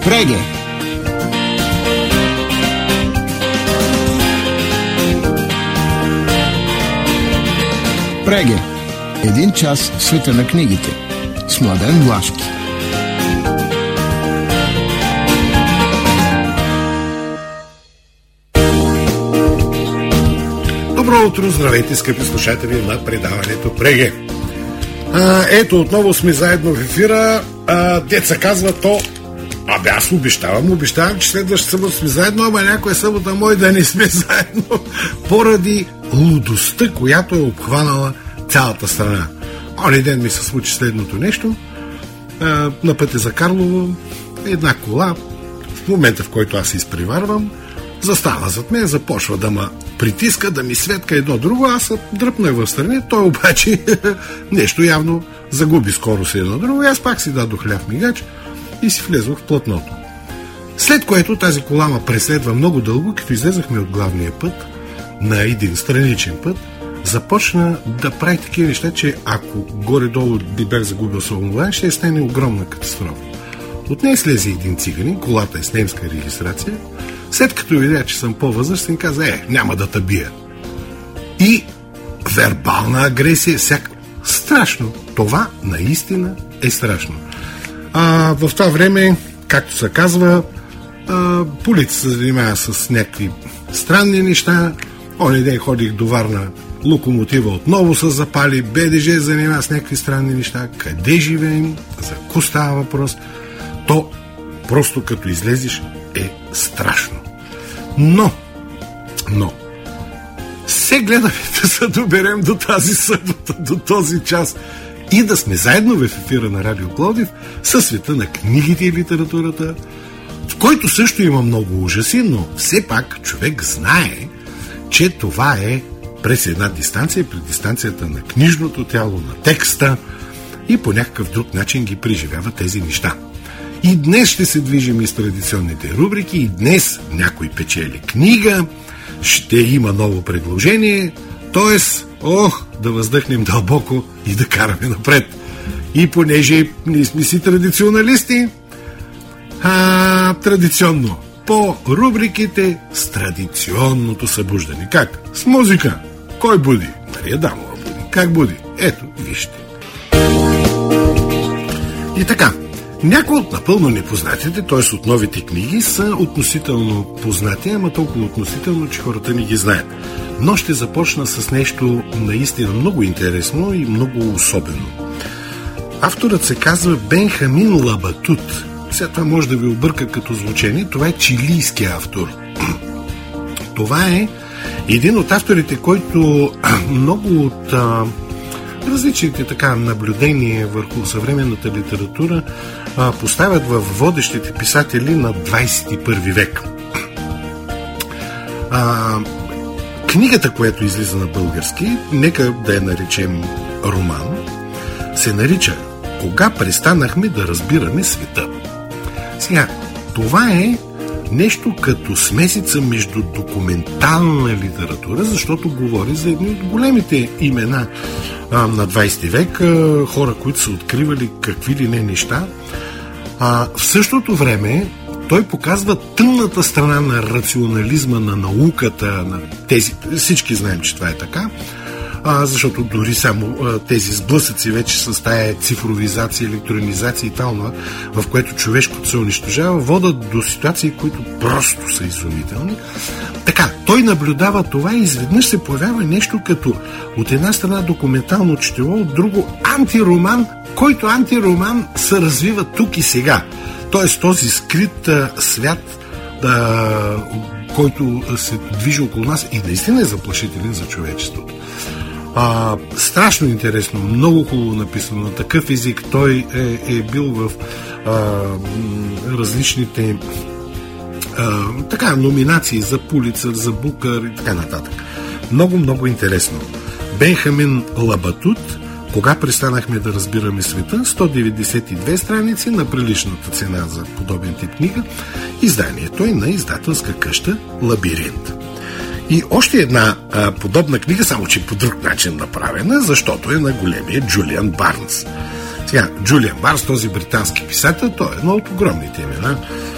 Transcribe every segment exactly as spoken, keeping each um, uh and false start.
Преге. Преге. Един час в света на книгите с Младен Влашки. Добро утро, здравейте, скъпи слушатели на предаването Преге. А, ето, отново сме заедно в ефира. А, деца казва то, абе аз обещавам, обещавам, че следващата събота сме заедно, ама някоя събота мой да не сме заедно, поради лудостта, която е обхванала цялата страна. Оня ден ми се случи следното нещо. А, на пътя за Карлово една кола, в момента в който аз се изпреварвам, застава зад мен, започва да ме притиска, да ми светка едно друго, аз се дръпнах в страни, той обаче нещо явно загуби скорост едно друго, и аз пак си дадох ляв мигач и си влезох в платното. След което тази кола ме преследва много дълго, като излезахме от главния път на един страничен път, започна да прави такива неща, че ако горе-долу би бях загубил самовлиянието, ще стане огромна катастрофа. От нея слезе един циганин, колата е с немска регистрация. След като видя, че съм по-възрастен, каза, е, няма да те бия. И вербална агресия, всяка... Страшно. Това наистина е страшно. А, в това време, както се казва, а, полиция се занимава с някакви странни неща. Оня ден ходих до Варна, локомотива отново са запали, БДЖ занимава с някакви странни неща. Къде живеем? За ко става въпрос? То просто като излезеш е страшно. Но, но, се гледаме да се доберем до тази събота, до този час и да сме заедно в ефира на Радио Пловдив със света на книгите и литературата, в който също има много ужаси, но все пак човек знае, че това е през една дистанция, през дистанцията на книжното тяло, на текста и по някакъв друг начин ги преживява тези неща. И днес ще се движим из традиционните рубрики, и днес някой печели книга, ще има ново предложение, т.е. ох, да въздъхнем дълбоко и да караме напред. И понеже ние сме си традиционалисти, а, традиционно по рубриките с традиционното събуждане. Как? С музика. Кой буди? Мария Дамова буди. Как буди? Ето, вижте. И така, някои от напълно непознатите, т.е. от новите книги, са относително познати, ама толкова относително, че хората не ги знаят. Но ще започна с нещо наистина много интересно и много особено. Авторът се казва Бенхамин Лабатут. Сега това може да ви обърка като звучение. Това е чилийски автор. Това е един от авторите, който много от а, различните така наблюдения върху съвременната литература а, поставят в водещите писатели на двадесет и първи век. А, книгата, която излиза на български, нека да я наречем роман, се нарича "Кога престанахме да разбираме света". Сега, това е нещо като смесица между документална литература, защото говори за едни от големите имена а, на двадесети век, а, хора, които са откривали какви ли не неща. А, в същото време той показва тъмната страна на рационализма, на науката, на тези. Всички знаем, че това е така, а, защото дори само а, тези сблъсъци вече с тая цифровизация, електронизация и това, в което човешкото се унищожава, водят до ситуации, които просто са изумителни. Така, той наблюдава това и изведнъж се появява нещо като от една страна документално четиво, от друго антироман, който антироман се развива тук и сега. Тоест този скрит а, свят, а, който се движи около нас и наистина е заплашителен за човечеството. А, страшно интересно, много хубаво написано на такъв език. Той е, е бил в а, различните а, така, номинации за Пулицър, за Букър и така нататък. Много, много интересно. Бенхамин Лабатут, "Кога престанахме да разбираме света", сто деветдесет и две страници на приличната цена за подобен тип книга. Изданието е на издателска къща Лабиринт. И още една а, подобна книга, само че по друг начин направена, защото е на големия Джулиан Барнс. Сега, Джулиан Барнс, този британски писател, той е едно от огромните имена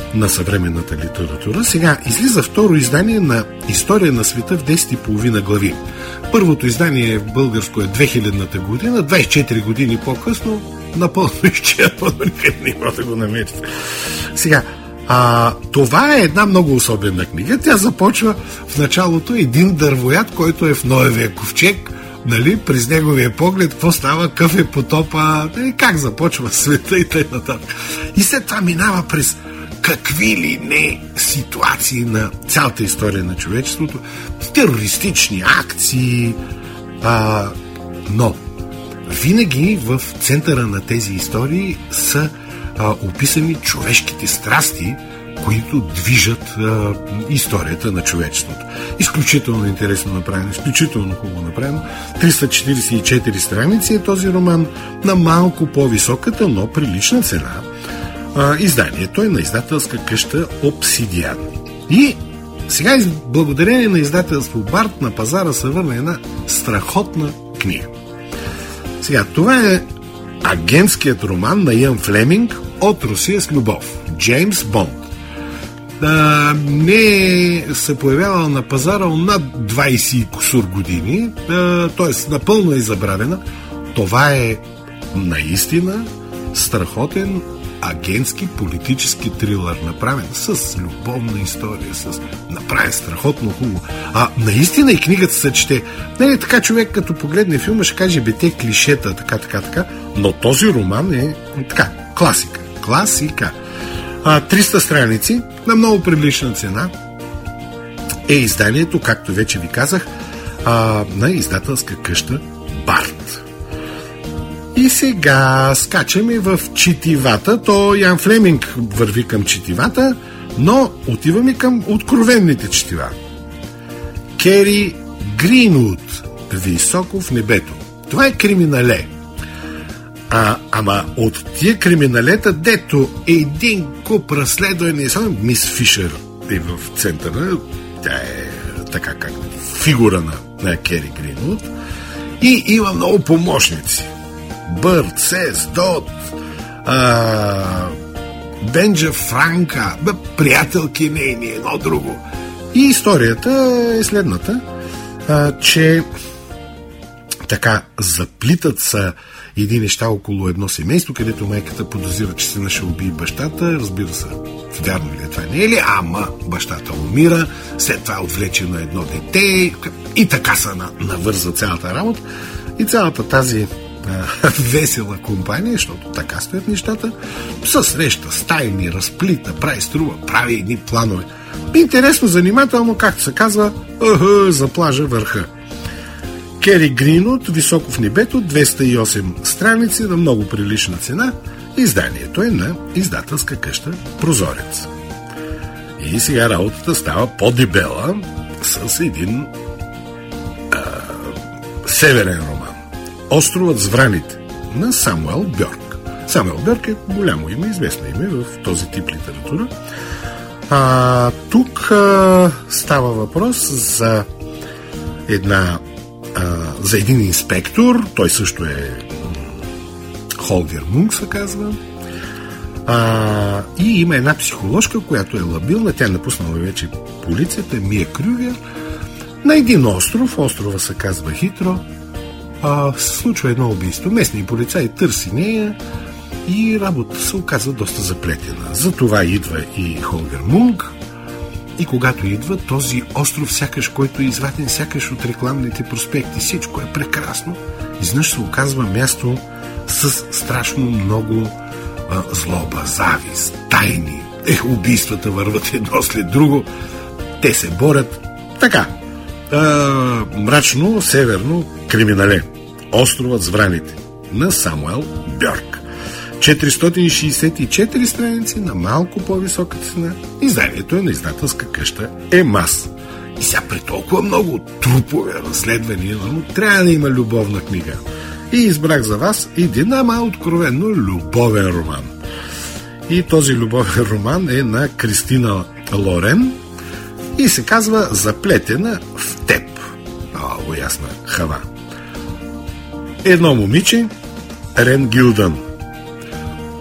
на съвременната литература. Сега излиза второ издание на История на света в десет и половина глави. Първото издание българско е две хилядната година, двадесет и четири години по-късно, напълно изчерпано, никъде не може да го намерите. Сега, а, това е една много особена книга. Тя започва в началото един дървояд, който е в Ноевия ковчег, нали, през неговия поглед, какво става, къв е потопа, нали, как започва света и т.н. И след това минава през какви ли не ситуации на цялата история на човечеството, терористични акции, а, но винаги в центъра на тези истории са а, описани човешките страсти, които движат а, историята на човечеството. Изключително интересно направено, изключително хубаво направено. триста четиридесет и четири страници е този роман на малко по-високата, но прилична цена. А, изданието е на издателска къща Обсидиан. И сега, благодарение на издателство Барт, на пазара се върна една страхотна книга. Сега, това е агентският роман на Ян Флеминг От Русия с любов. Джеймс Бонд. Да, не се появява на пазара над двадесет и кусур години, т.е. напълно е забравена. Това е наистина страхотен агентски политически трилър, направен с любовна история, с направен страхотно хубаво. А наистина и книгата се чете. Не е така, човек като погледне филма ще каже, бе, те клишета, така, така, така, но този роман е така, класика. Класика. А, триста страници на много прилична цена е изданието, както вече ви казах, а, на издателска къща Барт. И сега скачаме в четивата. То Ян Флеминг върви към четивата, но отиваме към откровенните четива. Кери Гринвуд, Високо в небето. Това е криминале. А, ама от тия криминалета, дето един куп разследване, само мис Фишер е в центъра, тя е така как фигура на, на Кери Гринвуд, и има много помощници. Бърт, Сес, Дот, а, Бенджа Франка, бе, приятелки нейни, едно друго. И историята е следната, а, че така заплитат са едни неща около едно семейство, където майката подозира, че сина ще убие бащата. Разбира се, вярно ли е това, не е ли? Ама бащата умира, след това е отвлечено едно дете и така се навърза цялата работа. И цялата тази а, весела компания, защото така стоят нещата, се среща с тайни, разплита, прави струва, прави едни планове. Интересно, занимателно, както се казва, uh, за плажа върха. Кери Гринвуд, Високо в небето, двеста и осем страници на много прилична цена. Изданието е на издателска къща Прозорец. И сега работата става по-дебела с един а, северен роман. Островът с враните на Самуел Бьорк. Самуел Бьорк е голямо име, известно име в този тип литература. А, тук а, става въпрос за една за един инспектор, той също е Холгер Мунк се казва, а, и има една психоложка, която е лабилна, тя е напуснала вече полицията, Мия Крюгер, на един остров, острова се казва Хитро, а, се случва едно убийство, местни полицаи търси нея и работа се оказва доста заплетена. Затова идва и Холгер Мунк. И когато идва, този остров, сякаш, който е изваден сякаш от рекламните проспекти, всичко е прекрасно. Изнъж се оказва място с страшно много а, злоба, завист, тайни. Е, убийствата върват едно след друго. Те се борят. Така, а, мрачно, северно, криминале. Островът с враните на Самуел Бьорк. четиристотин и шейсет и четири страници на малко по-висока цена. Изданието е на издателска къща Емас. И сега при толкова много трупове, разследвания, но трябва да има любовна книга. И избрах за вас един, ама откровенно любовен роман. И този любовен роман е на Кристина Лорен и се казва Заплетена в теб. Много ясна хава. Едно момиче, Рен Гилдън.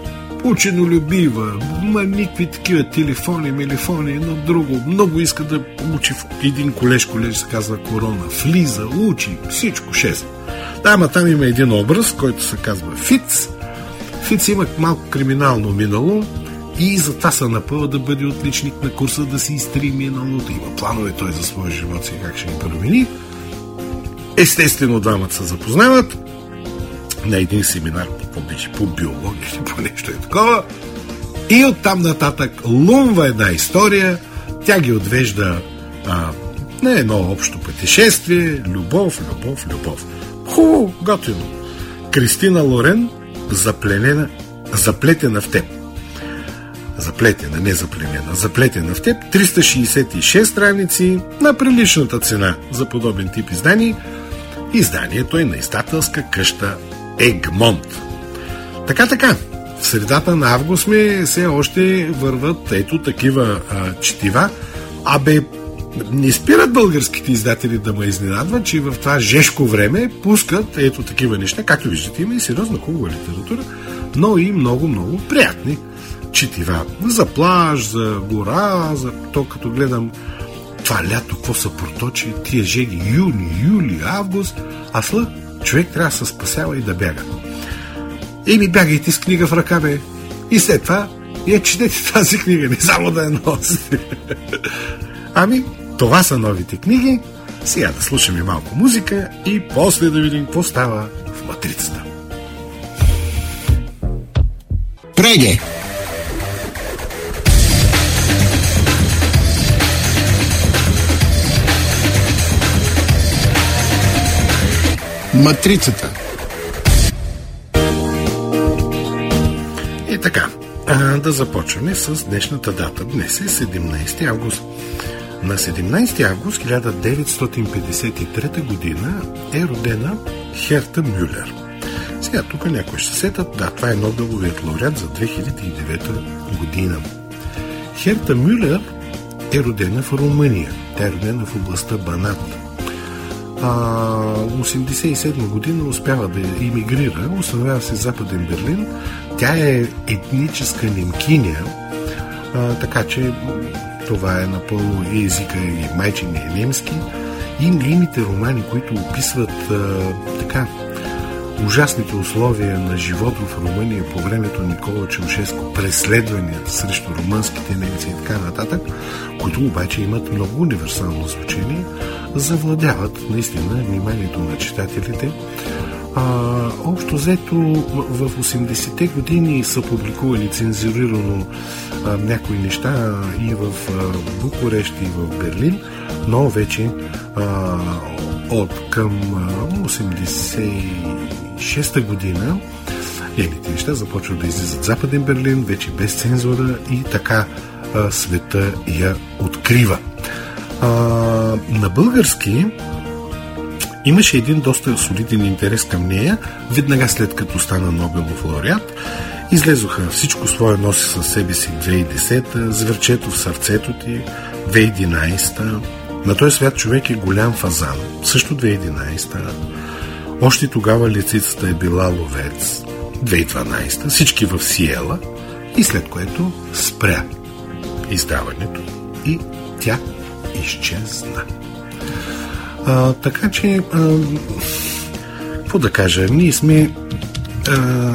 ученолюбива, ма никакви такива телефони, мелефони, едно друго. Много иска да учи в един колеж, колеж се казва Корона. Влиза, учи, всичко шест. Да, ама там има един образ, който се казва Фиц. Фиц има малко криминално минало и затова се напъва да бъде отличник на курса, да си изтри миналото. Има планове той за своя живот си, как ще ги промени. Естествено, двамата се запознават на един семинар по, по биология или по нещо е такова. И оттам нататък лумва една история. Тя ги отвежда а, на едно общо пътешествие. Любов, любов, любов. Хубаво, готино. Кристина Лорен запленена, заплетена в теб. Заплетена, не запленена. Заплетена в теб. триста шейсет и шест страници на приличната цена за подобен тип издание. Изданието е на издателска къща Егмонт. Така, така. В средата на август ми все още върват ето такива а, четива. Абе, не спират българските издатели да ме изненадват, че в това жешко време пускат ето такива неща. Както виждате, има и сериозно хубава литература, но и много, много приятни четива. За плаж, за гора, за то като гледам това лято, какво се проточи, тия жеги, юни, юли, август, а след човек трябва да се спасява и да бяга. Еми, бягайте с книга в ръка, бе. И след това я четете тази книга, не само да я носите. Ами, това са новите книги. Сега да слушаме малко музика и после да видим какво става в Матрицата. Преге! Матрицата. И така, а, да започваме с днешната дата. Днес е седемнайсети август. На седемнайсети август хиляда деветстотин петдесет и трета година е родена Херта Мюлер. Сега тук някой ще се сетят, да, това е Нобеловият лауреат за две хиляди и девета година. Херта Мюлер е родена в Румъния. Тя е родена в областта Банат. А, осемдесет и седма година успява да имигрира, установява се в Западен Берлин. Тя е етническа немкиня, а, така че това е напълно и езика и майчиния е немски. И нейните романи, които описват а, така ужасните условия на живот в Румъния по времето Никола Чаушеско, преследвания срещу румънските немци и така нататък, които обаче имат много универсално звучение, завладяват наистина вниманието на читателите. А, общо взето в осемдесетте години са публикували цензурирано а, някои неща и в а, Букурещ и в Берлин, но вече а, от към а, осемдесет и шеста година едните неща започват да излизат в Западен Берлин, вече без цензура и така а, света я открива. А, на български имаше един доста солиден интерес към нея, веднага след като стана Нобелов лауреат. Излезоха Всичко свое носи със себе си две хиляди и десета, Зверчето в сърцето ти две хиляди и единайсета, На този свят човек е голям фазан, също две хиляди и единайсета, Още тогава лецицата е била ловец две хиляди и дванайсета, Всички в Сиела, и след което спря издаването и тя изчезна. А, така че, а, какво да кажа, ние сме а,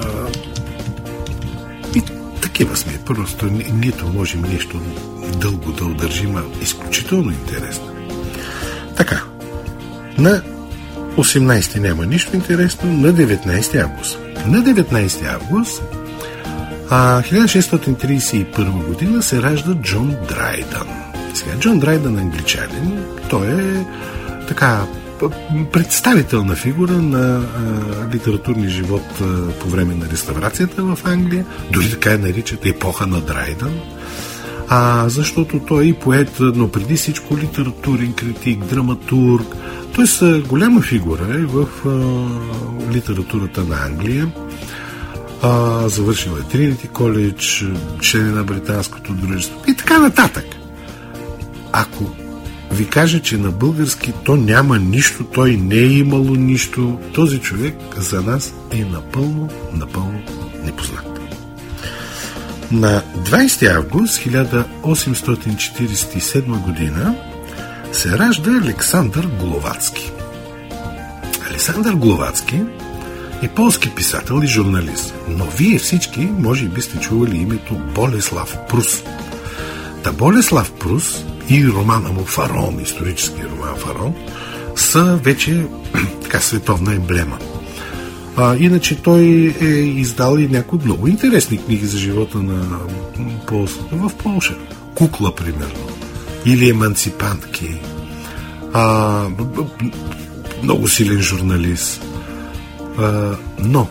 и такива сме, просто нито можем нещо дълго да удържим, а изключително интересно. Така, на осемнайсети няма нищо интересно, на деветнайсети август. На деветнайсети август а, хиляда шестстотин трийсет и първа година се ражда Джон Драйдън. Сега, Джон Драйдън, англичанин, той е така представителна фигура на а, литературния живот а, по време на реставрацията в Англия, дори така я наричат епоха на Драйдън, а, защото той е и поет, но преди всичко литературен критик, драматург. Той е голяма фигура е в а, литературата на Англия. А, завършил е Тринити коледж, член на британското дружество и така нататък. Ако ви кажа, че на български то няма нищо, той не е имало нищо, този човек за нас е напълно, напълно непознат. На двайсети август хиляда осемстотин четирийсет и седма година се ражда Александър Гловацки. Александър Гловацки е полски писател и журналист, но вие всички може би сте чували името Болеслав Прус. Та Болеслав Прус и романа му Фарон, исторически роман Фарон, са вече така световна емблема. А, иначе той е издал и някои много интересни книги за живота на полската в Полша. Кукла, примерно. Или Еманципантки. А, много силен журналист. А, но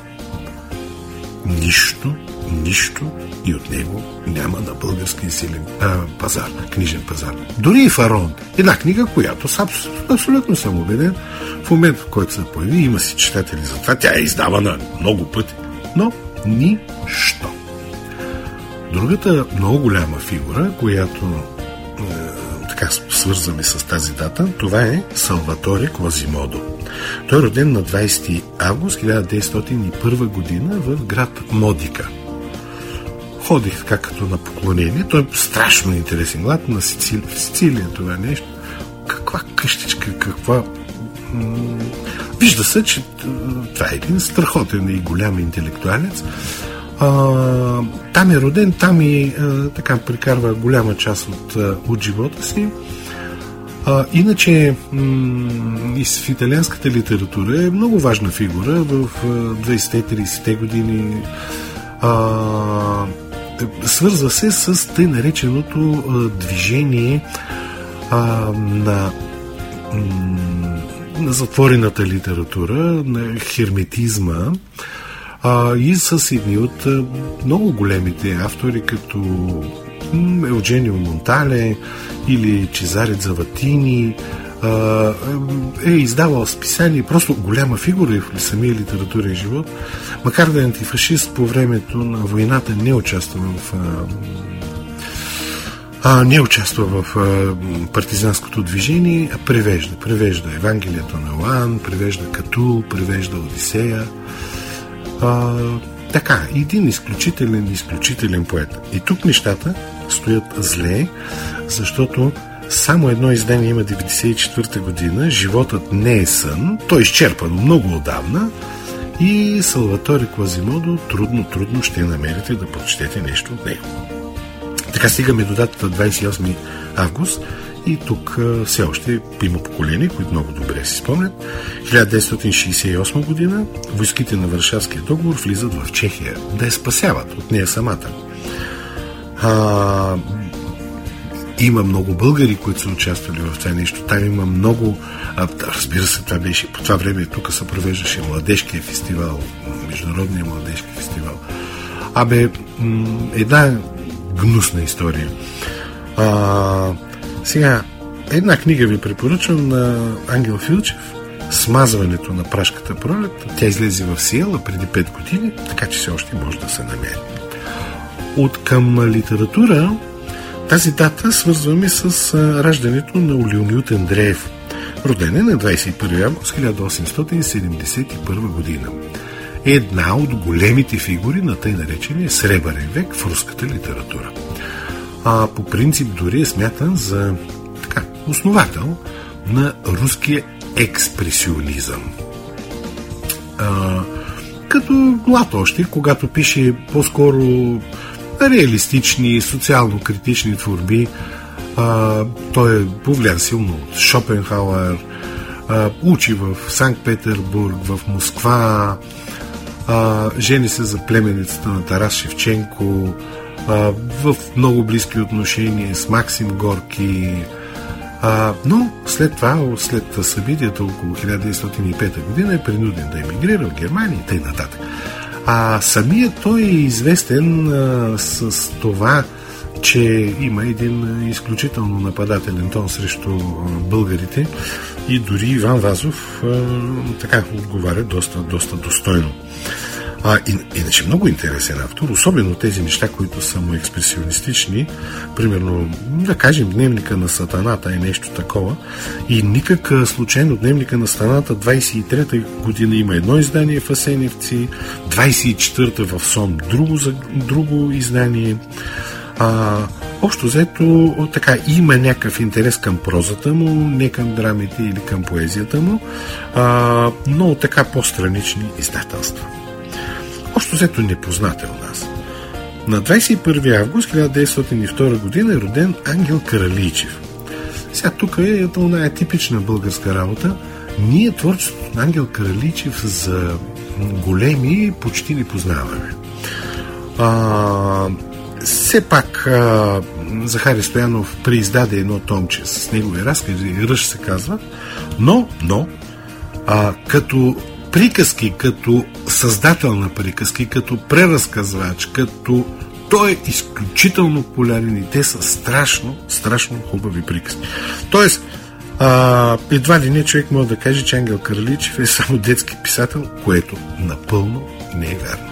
нищо, нищо и от него няма на български силен а, пазар, книжен пазар. Дори и Фарон. Една книга, която съм, абсолютно съм убеден, в момента, в който се появи, има си читатели за това. Тя е издавана много пъти. Но нищо. Другата много голяма фигура, която е, така свързваме с тази дата, това е Салваторе Квазимодо. Той е роден на двайсети август хиляда деветстотин и първа година в град Модика. Ходих така като на поклонение. Той е страшно интересен град на Сицилия. В Сицилия това нещо. Каква къщичка, каква... Вижда се, че това е един страхотен и голям интелектуалец. А, там е роден, там и а, така прикарва голяма част от, от живота си. А, иначе м- и в италианската литература е много важна фигура в двайсетте-трийсетте години. А, свързва се с тъй нареченото а, движение а, на м- на затворената литература, на херметизма а, и с едни от а, много големите автори, като м, Евгенио Монтале или Чезаре Заватини, а, е издавал списание, просто голяма фигура в самия литературен живот, макар да е антифашист по времето на войната, не участва в а, А, не участва в а, партизанското движение, а превежда. Превежда Евангелието на Йоан, превежда Катул, превежда Одисея. А, така, един изключителен, изключителен поет. И тук нещата стоят зле, защото само едно издание има деветдесет и четвърта година, Животът не е сън, той е изчерпан много отдавна и Салваторе Квазимодо трудно, трудно ще намерите да прочетете нещо от него. Така стигаме до датата двайсет и осми август и тук а, все още има поколение, които много добре си спомнят. хиляда деветстотин шейсет и осма година войските на Варшавския договор влизат в Чехия да я спасяват от нея самата. А, има много българи, които са участвали в това нещо. Там има много... А, разбира се, това беше... По това време тук се провеждаше младежкия фестивал, международния младежки фестивал. Абе, м- една гнусна история. А, сега, една книга ви препоръчвам на Ангел Филчев, Смазването на прашката пролет. Тя излезе в Сиела преди пет години, така че все още може да се намери. От към литература тази дата свързваме с а, раждането на Леонид Андреев. Роден е на двайсет и първи август хиляда осемстотин седемдесет и първа година. Е една от големите фигури на тъй наречения Сребърен век в руската литература. А по принцип дори е смятан за така, основател на руския експресионизъм. А, като млад още, когато пише по-скоро реалистични, социално-критични творби, а, той е повлиян силно от Шопенхауер, а, учи в Санкт-Петербург, в Москва, а, жени се за племенницата на Тарас Шевченко, а, в много близки отношения с Максим Горки, а, но след това, след събитията около хиляда деветстотин и пета година е принуден да емигрира в Германия и т.н. А самият той е известен а, с това, че има един изключително нападателен тон срещу а, българите и дори Иван Вазов а, така отговаря доста, доста достойно. А, и, иначе много интересен автор, особено тези неща, които са му експресионистични, примерно, да кажем, Дневника на сатаната е нещо такова. И никак случайно Дневника на сатаната двайсет и трета година има едно издание в Асеневци, двайсет и четвърта в Сон друго, друго издание. А, общо взето, така, има някакъв интерес към прозата му, не към драмите или към поезията му, а, но така по-странични издателства. Общо взето непознат е у нас. На двайсет и първи август хиляда деветстотин и втора година е роден Ангел Каралийчев. Сега тук е една типична българска работа. Ние творчеството на Ангел Каралийчев за големи почти не познаваме. А, все пак а, Захари Стоянов преиздаде едно томче с негови разкази, Ръж се казва, но, но а, като приказки, като създател на приказки, като преразказвач, като той е изключително популярен и те са страшно, страшно хубави приказки. Тоест, а, едва ли не човек може да каже, че Ангел Каралийчев е само детски писател, което напълно не е вярно.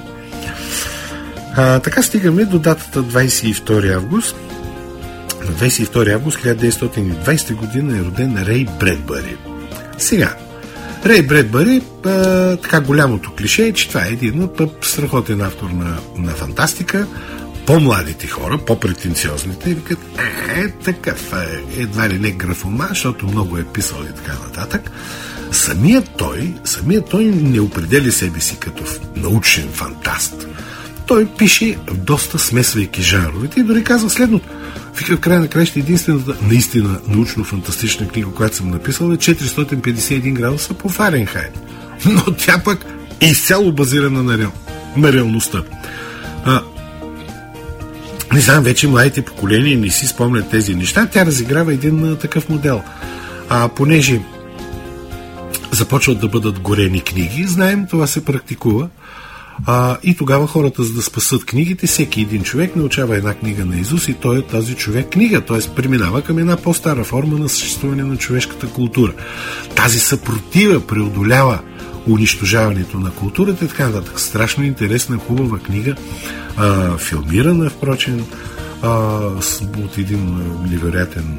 А, така стигаме до датата двайсет и втори август. На двайсет и втори август хиляда деветстотин и двайсета година е роден Рей Бредбъри. Сега, Рей Бредбъри, а, така голямото клише е, че това е един страхотен автор на, на фантастика. По-младите хора, по-претенциозните, викат, е, такъв е, едва ли не графоман, защото много е писал и така нататък. Самият той, самият той не определя себе си като научен фантаст. Той пише доста смесвайки жанровете и дори казва следното. Вика, в края на краища единствената наистина научно-фантастична книга, която съм написал, е четиристотин петдесет и един градуса по Фаренхайт. Но тя пък е изцяло базирана на, реал, на реалността. А, не знам, вече младите поколения не си спомнят тези неща. Тя разиграва един а, такъв модел. А понеже започват да бъдат горени книги, знаем, това се практикува. А, и тогава хората, за да спасат книгите, всеки един човек научава една книга на изус и той е тази човек книга, т.е. преминава към една по-стара форма на съществуване на човешката култура. Тази съпротива преодолява унищожаването на културата и така нататък. Страшно интересна, хубава книга, а, филмирана, впрочем, а, от един невероятен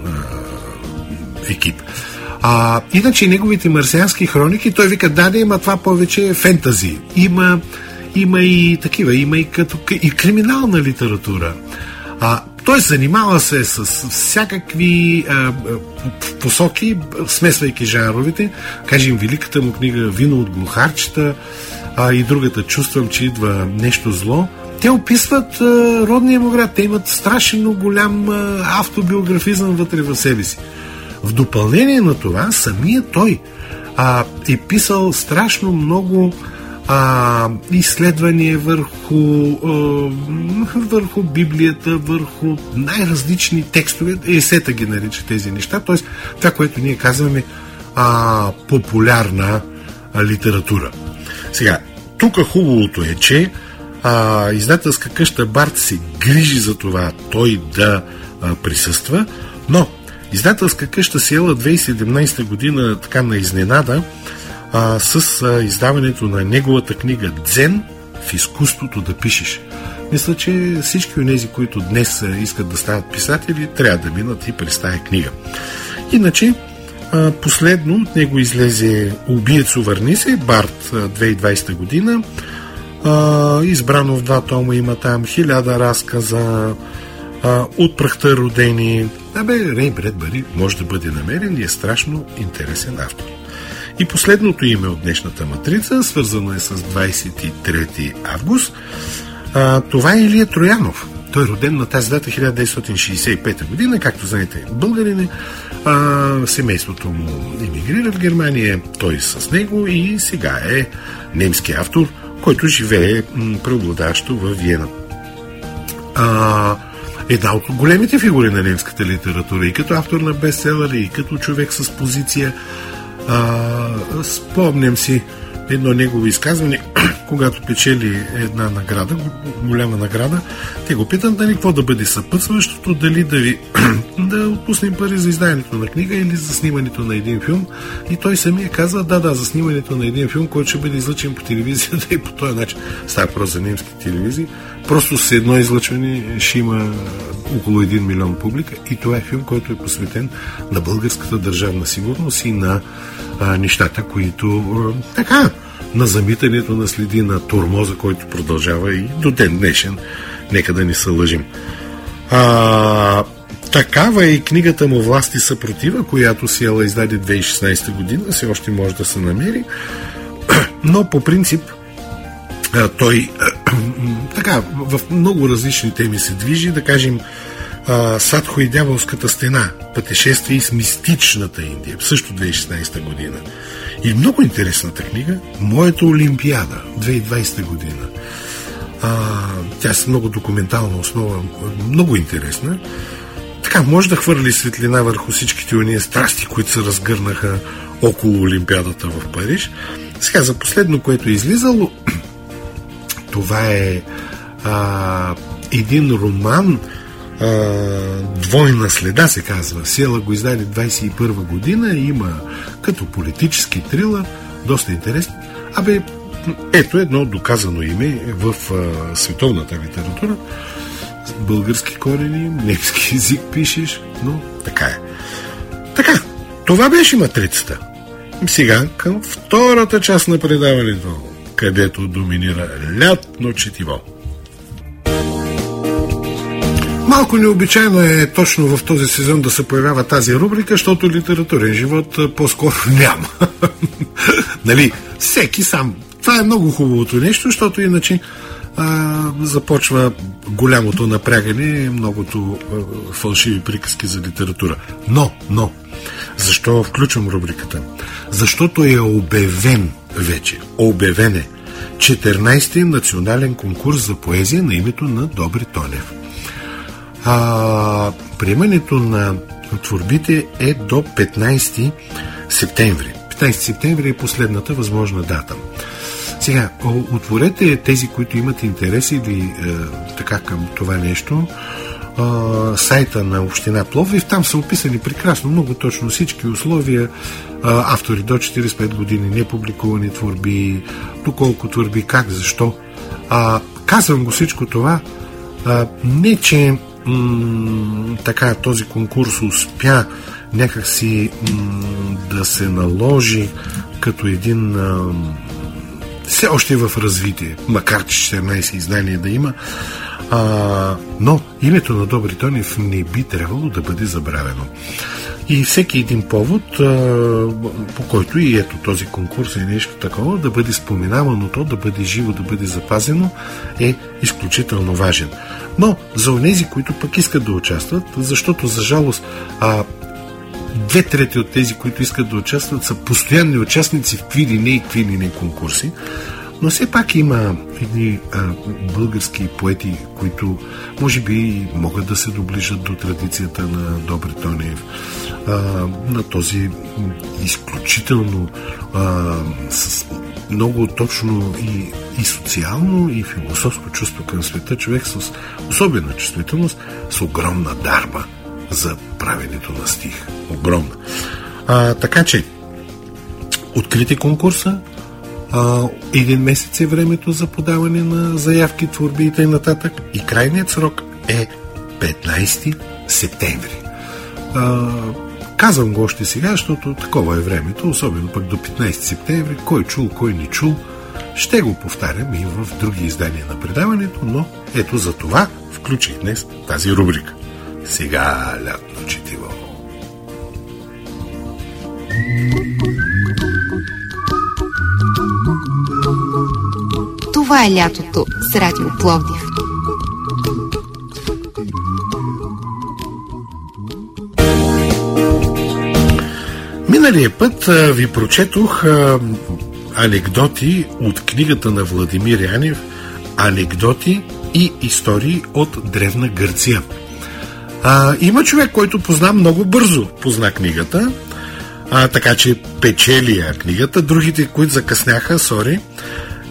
а, екип. А, иначе неговите марсиански хроники, той вика, да, да, има това повече е фентази. Има Има и такива, има и, като, и криминална литература. А, той занимава се с всякакви а, посоки, смесвайки жанровете. Кажем, великата му книга Вино от глухарчета, а, и другата Чувствам, че идва нещо зло. Те описват а, родния му град. Те имат страшно голям а, автобиографизъм вътре в себе си. В допълнение на това, самия той а, е писал страшно много А, изследвания върху, а, върху Библията, върху най-различни текстове, есета ги нарича тези неща, т.е. това, което ние казваме а, популярна а, литература. Сега, тук хубавото е, че а, издателска къща Барт се грижи за това той да а, присъства, но издателска къща Сиела две хиляди и седемнадесета година така на изненада А, с а, издаването на неговата книга Дзен в изкуството да пишеш. Мисля, че всички от тези, които днес а, искат да стават писатели, трябва да минат и през тая книга. Иначе, а, последно от него излезе Убиец увърни се, Барт, две хиляди и двадесета година. А, избрано в два тома има там хиляда разказа, а, От прахта родени. Абе, Рей Бредбъри може да бъде намерен и е страшно интересен автор. И последното име от днешната матрица, свързано е с двадесет и трети август. А, това е Илия Троянов. Той е роден на тази дата хиляда деветстотин шейсет и пета година, както знаете, българин. А, семейството му емигрира в Германия, той с него и сега е немски автор, който живее м, преобладаващо във Виена. А, една от големите фигури на немската литература и като автор на бестселъри, и като човек с позиция. А, спомням си едно негово изказване, когато печели една награда, голяма награда, те го питат дали какво да бъде съпътстващото, дали да ви да отпуснем пари за издаването на книга или за снимането на един филм. И той самия каза, да, да, за снимането на един филм, който ще бъде излъчен по телевизията и по този начин. Става просто за немски телевизии. Просто с едно излъчване ще има около един милион публика и това е филм, който е посветен на българската държавна сигурност и на а, нещата, които а, така, на замитането на следи на тормоза, който продължава и до ден днешен. Нека да не се лъжим. А, такава е и книгата му "Власт и съпротива", която Сиела издаде две хиляди и шестнадесета година. Все още може да се намери. Но по принцип той така в много различни теми се движи, да кажем Садхо и дяволската стена, пътешествие из мистичната Индия, също две хиляди и шестнадесета година. И много интересната книга "Моята Олимпиада", две хиляди и двадесета година. А, тя е с много документална основа, много интересна. Така, може да хвърли светлина върху всичките уния страсти, които се разгърнаха около Олимпиадата в Париж. Сега, за последно, което е излизало, това е а, един роман, а, "Двойна следа" се казва. Сиела го издаде двадесет и първа година и има като политически трилър, доста интересен. Абе, ето едно доказано име в а, световната литература. Български корени, немски език пишеш, но така е. Така, това беше матрицата. Сега към втората част на предаването, където доминира лятно четиво. Малко необичайно е точно в този сезон да се появява тази рубрика, защото литературен живот по-скоро няма. Нали, всеки сам. Това е много хубавото нещо, защото иначе а, започва голямото напрягане, многото а, фалшиви приказки за литература. Но, но, защо включвам рубриката? Защото е обявен вече, обявен е четиринадесети национален конкурс за поезия на името на Добри Тонев. А, приемането на творбите е до петнадесети септември. петнадесети септември е последната възможна дата. Сега, отворете тези, които имат интерес или е, така към това нещо, е, сайта на община Пловдив. Там са описани прекрасно, много точно всички условия, е, автори до четиридесет и пет години, непубликувани творби, доколко творби, как, защо. А, казвам го всичко това, а, не че м- така този конкурс успя някакси м- да се наложи като един а, все още е в развитие, макар че четиринадесет издания да има, а, но името на Добри Тонев не би трябвало да бъде забравено. И всеки един повод, а, по който и ето този конкурс е нещо такова, да бъде споменавано то, да бъде живо, да бъде запазено, е изключително важен. Но за онези, които пък искат да участват, защото за жалост а, две трети от тези, които искат да участват, са постоянни участници в какви ли не и какви ли не конкурси, но все пак има едни а, български поети, които може би могат да се доближат до традицията на Добри Тонев, а, на този изключително а, с много точно и, и социално, и философско чувство към света, човек с особена чувствителност, с огромна дарба за правенето на стих. Огромна. А, така че, открити конкурса, а, един месец е времето за подаване на заявки, творби и т.н. И крайният срок е петнадесети септември. А, казвам го още сега, защото такова е времето, особено пък до петнадесети септември, кой чул, кой не чул. Ще го повтарям и в други издания на предаването, но ето за това включих днес тази рубрика. Сега лятно четиво. Това е лятото с Радио Пловдив. Миналия път а, ви прочетох а, анекдоти от книгата на Владимир Янев "Анекдоти и истории от Древна Гърция". А, има човек, който позна много бързо, позна книгата, а, така че печели я книгата. Другите, които закъсняха, сори.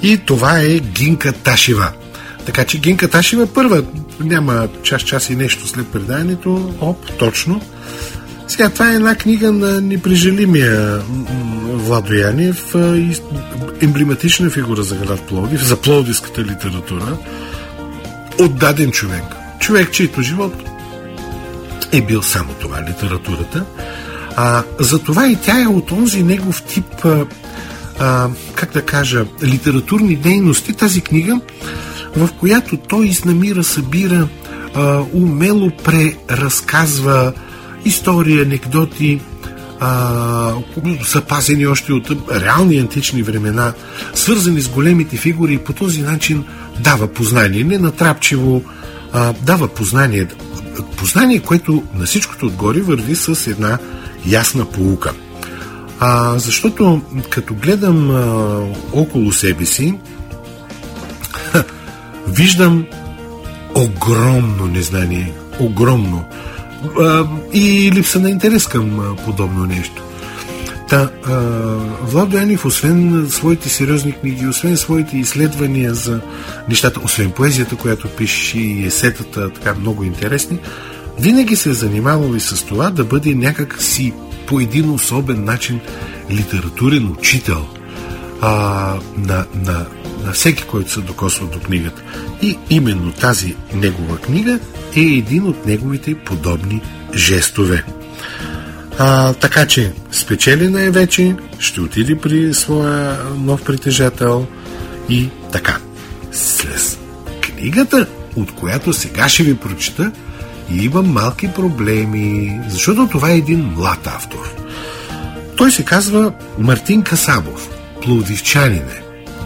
И това е Гинка Ташева. Така че Гинка Ташева първа, няма час-час и нещо след преданието, оп, точно. Сега, това е една книга на непрежалимия Владо Янев, емблематична фигура за град Пловдив, за пловдивската литература, отдаден човек. Човек, чийто живот е бил само това, литературата. А, затова и тя е от този негов тип, а, а, как да кажа, литературни дейности, тази книга, в която той изнамира, събира, а, умело преразказва истории, анекдоти, а, запазени още от реални антични времена, свързани с големите фигури, и по този начин дава познание, не натрапчиво, а, дава познание, познание, което на всичкото отгоре върви с една ясна поука. А, защото като гледам а, около себе си, ха, виждам огромно незнание, огромно, а, и липса на интерес към а, подобно нещо. Та, а, Владо Янев, освен своите сериозни книги, освен своите изследвания за нещата, освен поезията, която пише, и есетата, така много интересни, винаги се е занимавал и с това да бъде някак си по един особен начин литературен учител а, на, на, на всеки, който се докосва до книгата. И именно тази негова книга е един от неговите подобни жестове. А, така че спечелена е вече, ще отиде при своя нов притежател и така. След книгата, от която сега ще ви прочита, и имам малки проблеми, защото това е един млад автор. Той се казва Мартин Касабов, пловдивчанин е.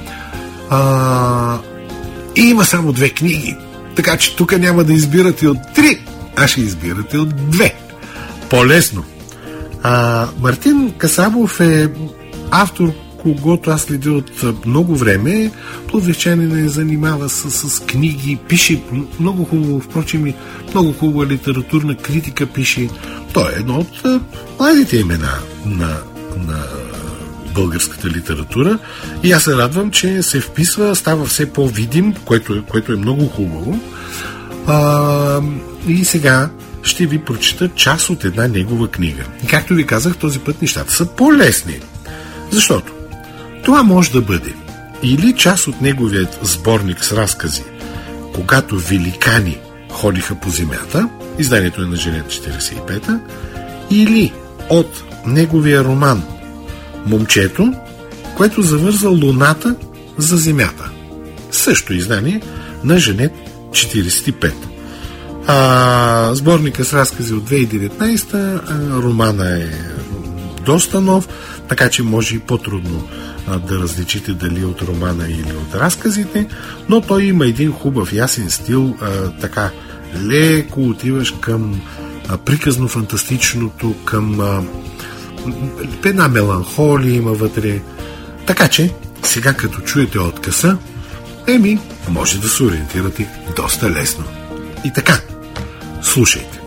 А, и има само две книги, така че тук няма да избирате от три, а ще избирате от две. По-лесно. А, Мартин Касабов е автор, когото аз следя от много време. Пловдивчанин е занимава с, с книги, пише много хубаво, впрочем и много хубава литературна критика пише. Той е едно от младите имена на, на българската литература и аз се радвам, че се вписва, става все по-видим, което, което е много хубаво. А, и сега ще ви прочита част от една негова книга. И както ви казах, този път нещата са по-лесни. Защото това може да бъде или част от неговият сборник с разкази "Когато великани ходиха по земята", изданието е на Женет четиридесет и пета, или от неговия роман "Момчето, което завърза луната за земята", също издание на Женет четиридесет и пета. А, сборника с разкази от две хиляди и деветнадесета, романа е доста нов, така че може и по-трудно а, да различите дали от романа или от разказите, но той има един хубав ясен стил, а, така леко отиваш към а, приказно-фантастичното, към а, една меланхолия има вътре. Така че, сега като чуете откъса, еми, може да се ориентирате доста лесно. И така, слушайте.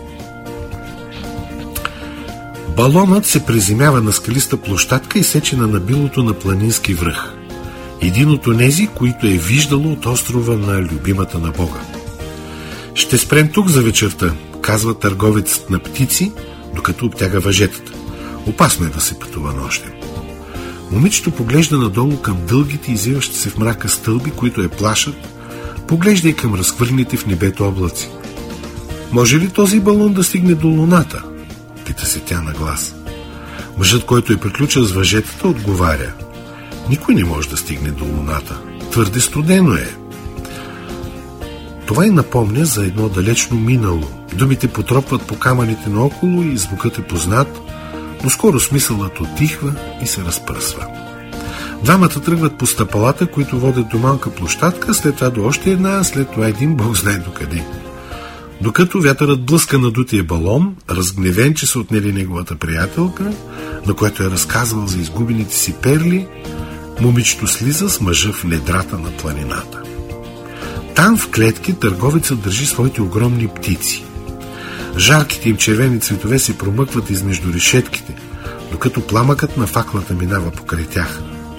Балонът се приземява на скалиста площадка и сечена на билото на планински връх. Един от онези, които е виждало от острова на любимата на Бога. "Ще спрем тук за вечерта", казва търговецът на птици, докато обтяга въжетата. Опасно е да се пътува нощем. Момичето поглежда надолу към дългите, извиващи се в мрака стълби, които я плашат, поглежда и към разхвърлените в небето облаци. "Може ли този балон да стигне до луната?" пита се тя на глас. Мъжът, който е приключил с въжетата, отговаря: "Никой не може да стигне до луната. Твърде студено е." Това й напомня за едно далечно минало. Думите потропват по камъните наоколо и звукът е познат, но скоро смисълът отихва и се разпръсва. Двамата тръгват по стъпалата, които водят до малка площадка, след това до още една, след това един бог знае докъде. Докато вятърът блъска надутия балон, разгневен, че са отнели неговата приятелка, на която е разказвал за изгубените си перли, момичето слиза с мъжа в недрата на планината. Там в клетки търговецът държи своите огромни птици. Жарките им червени цветове се промъкват измежду решетките, докато пламъкът на факлата минава покрай тях.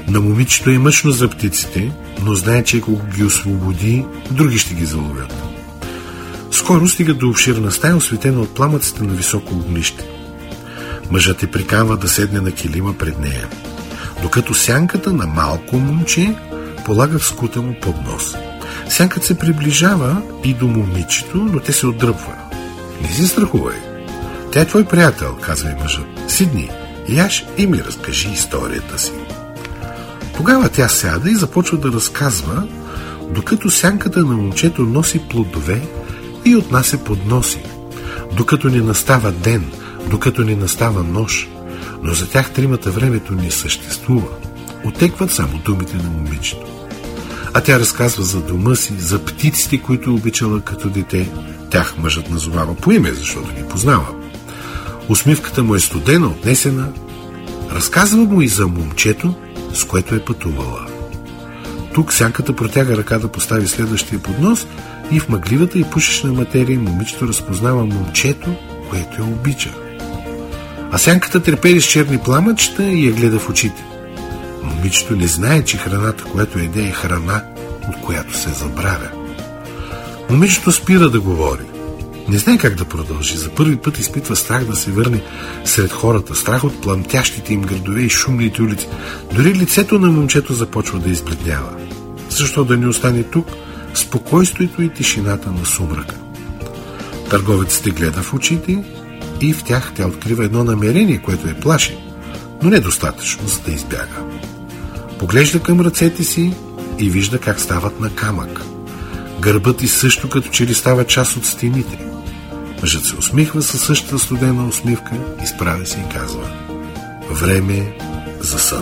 На момичето е мъчно за птиците, но знае, че ако ги освободи, други ще ги заловят. Скоро стига до обширна стая, осветена от пламъците на високо огнище. Мъжът я приканва да седне на килима пред нея, докато сянката на малко момче полага в скута му под нос. Сянката се приближава и до момичето, но те се отдръпва. Не си страхувай. Тя е твой приятел, казва и мъжът. Сидни, яш и ми разкажи историята си. Тогава тя сяда и започва да разказва, докато сянката на момчето носи плодове и отнася подноси, докато не настава ден, докато не настава нощ, но за тях тримата времето не съществува. Отекват само думите на момичето. А тя разказва за дома си, за птиците, които обичала като дете. Тях мъжът назовава по име, защото ги познава. Усмивката му е студена, отнесена. Разказва му и за момчето, с което е пътувала. Тук сянката протяга ръка да постави следващия поднос и в мъгливата и пушечна материя момичето разпознава момчето, което я обича. А сянката трепери с черни пламъчета и я гледа в очите. Момичето не знае, че храната, която еде, е храна, от която се забравя. Момичето спира да говори. Не знае как да продължи. За първи път изпитва страх да се върне сред хората, страх от пламтящите им градове и шумните улици. Дори лицето на момчето започва да избледнява. Защо да не остане тук спокойствието и тишината на сумрака? Търговецът гледа в очите и в тях тя открива едно намерение, което е плаши, но недостатъчно, за да избяга. Поглежда към ръцете си и вижда как стават на камък. Гърбът и също като че ли става част от стените. Мъжът се усмихва със същата студена усмивка, изправя се и казва: време за сън.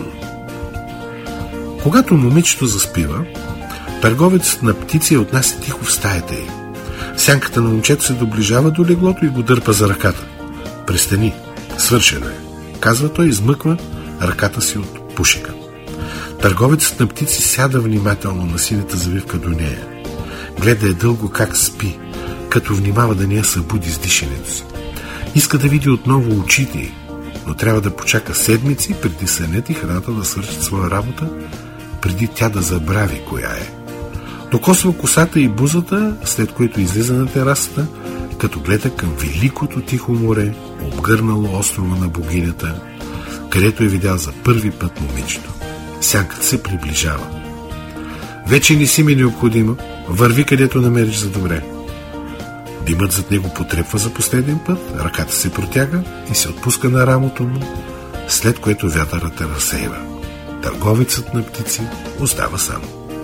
Когато момичето заспива, търговецът на птици я отнася тихо в стаята й. Сянката на момчето се доближава до леглото и го дърпа за ръката. Престани, свършено е, казва той, измъква ръката си от пушека. Търговецът на птици сяда внимателно на синята завивка до нея. Гледа е дълго как спи, като внимава да не я събуди с дишането си. Иска да види отново очите й, но трябва да почака седмици преди сънят и храната да свършат своя работа, преди тя да забрави коя е. Докосва косата и бузата, след което излиза на терасата, като гледа към великото тихо море, обгърнало острова на богинята, където е видял за първи път момичето. Сянката се приближава. Вече не си ми необходимо, върви където намериш за добре. Димът зад него потрепва за последен път, ръката се протяга и се отпуска на рамото му, след което вятърът я разсейва. Търговецът на птици остава сам.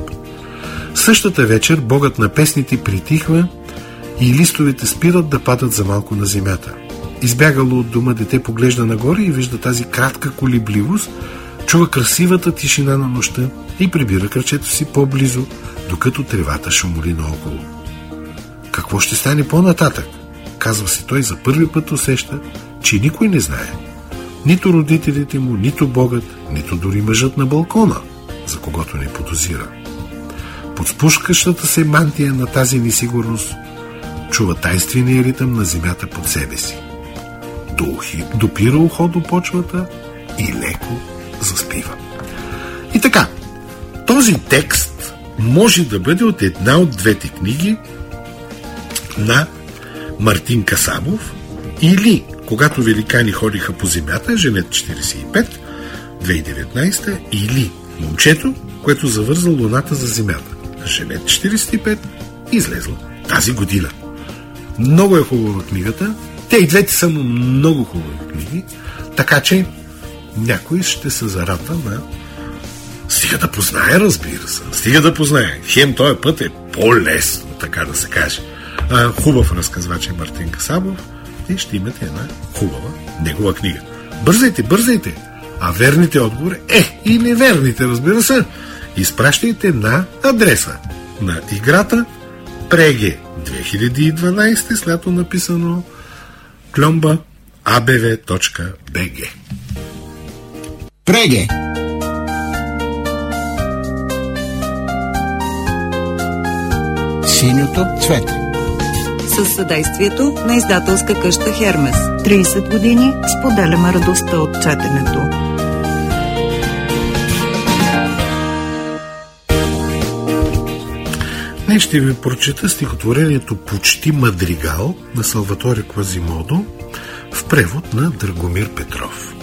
Същата вечер богът на песните притихва и листовете спират да падат за малко на земята. Избягало от дома дете поглежда нагоре и вижда тази кратка колебливост, чува красивата тишина на нощта и прибира крачето си по-близо, докато тревата шумоли наоколо. Какво ще стане по-нататък? Казва си той, за първи път усеща, че никой не знае. Нито родителите му, нито богът, нито дори мъжът на балкона, за когото не подозира. Под спускащата се мантия на тази несигурност чува тайнствения ритъм на земята под себе си. Допира ухо до почвата и леко заспива. И така, този текст може да бъде от една от двете книги на Мартин Касабов или Когато великани ходиха по земята, Женет четиридесет и пет, две хиляди и деветнадесета, или Момчето, което завърза луната за земята, Женет четиридесет и пет, излезла тази година. Много е хубава книгата. Те и двете са много хубави книги, така че някой ще се зарадва на... Стига да познае, разбира се. Стига да познае. Хем, този път е по-лесно, така да се каже. А, хубав разказвач е Мартин Касабов и ще имате една хубава негова книга. Бързайте, бързайте! А верните отговори, е, и неверните, разбира се, изпращайте на адреса на играта Преге две хиляди и дванадесета, слято написано кльомба а б в точка б г. Преге! Синьото цвете. Със съдействието на издателска къща Хермес. тридесет години споделяме радостта от четенето. Днес ще ви прочета стихотворението "Почти мадригал" на Салваторе Квазимодо в превод на Драгомир Петров.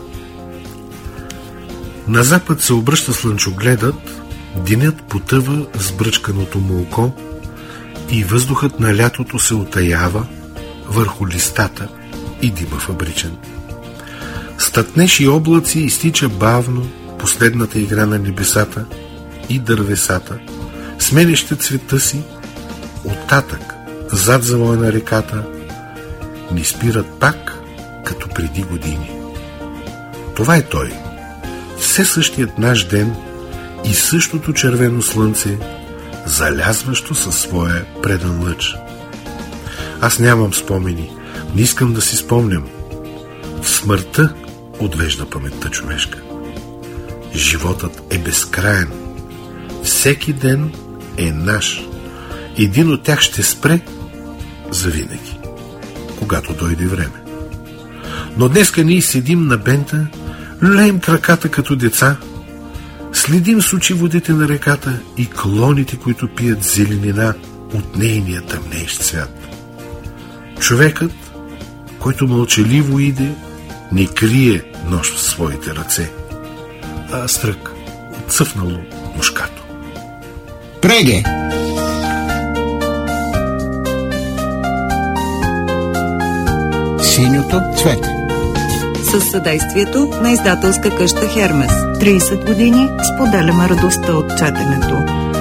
На запад се обръща слънчогледът, денят потъва с бръчканото му око и въздухът на лятото се утаява върху листата и дима фабричен. Стътнеш и облаци изтича бавно последната игра на небесата и дървесата, сменящи цвета си, оттатък, зад завоя на реката, ни спират пак, като преди години. Това е той, все същият наш ден и същото червено слънце, залязващо със своя предан лъч. Аз нямам спомени, не искам да си спомням. В смъртта отвежда паметта човешка. Животът е безкраен. Всеки ден е наш. Един от тях ще спре завинаги, когато дойде време. Но днеска ние седим на бента, люлеем краката като деца, следим с очи водите на реката и клоните, които пият зеленина от нейния тъмнеещ цвят. Човекът, който мълчаливо иде, не крие нож в своите ръце, а стрък отцъфнало мушкато. Преге! Синьото цвете. Със съдействието на издателска къща Хермес. трийсет години споделяме радостта от четенето.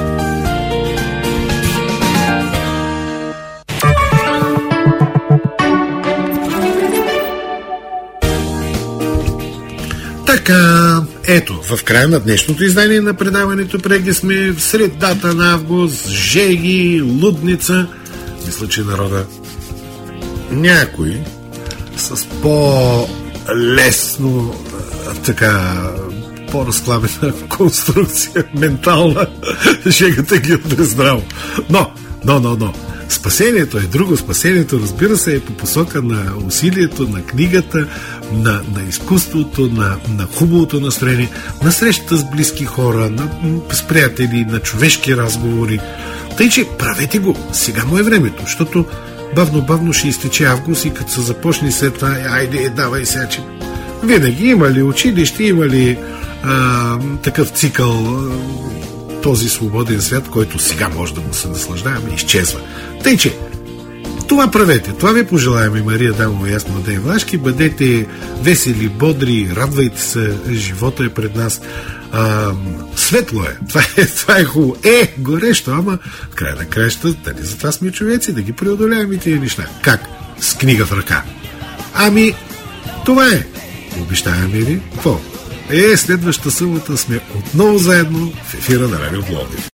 Така, ето, в края на днешното издание на предаването Преге сме в средата на август, жеги, лудница. Мисля, че народа някой с по-лесно, така, по-разхлабена конструкция, ментална, жегата ги е здраво. Но, но, но, но, спасението е друго. Спасението, разбира се, е по посока на усилието, на книгата, на, на изкуството, на, на хубавото настроение, на срещата с близки хора, на, с приятели, на човешки разговори. Тъй, че правете го. Сега му е времето, защото бавно-бавно ще изтече август и като се започне след това, айде, давай сега, че винаги има ли училище, има ли а, такъв цикъл, а, този свободен свят, който сега може да му се наслаждаваме, изчезва. Тъй, че това правете. Това ви пожелаваме, Мария Дамова и аз, Младен Влашки. Бъдете весели, бодри, радвайте се, живота е пред нас. А, светло е. Това е, това е хубаво. Е, горещо, ама в края на краища, дали затова сме човеци, да ги преодоляваме тия неща. Как? С книга в ръка. Ами, това е. Обещаваме ли? Какво? Е, следващата събота сме отново заедно в ефира на Радио Пловдив.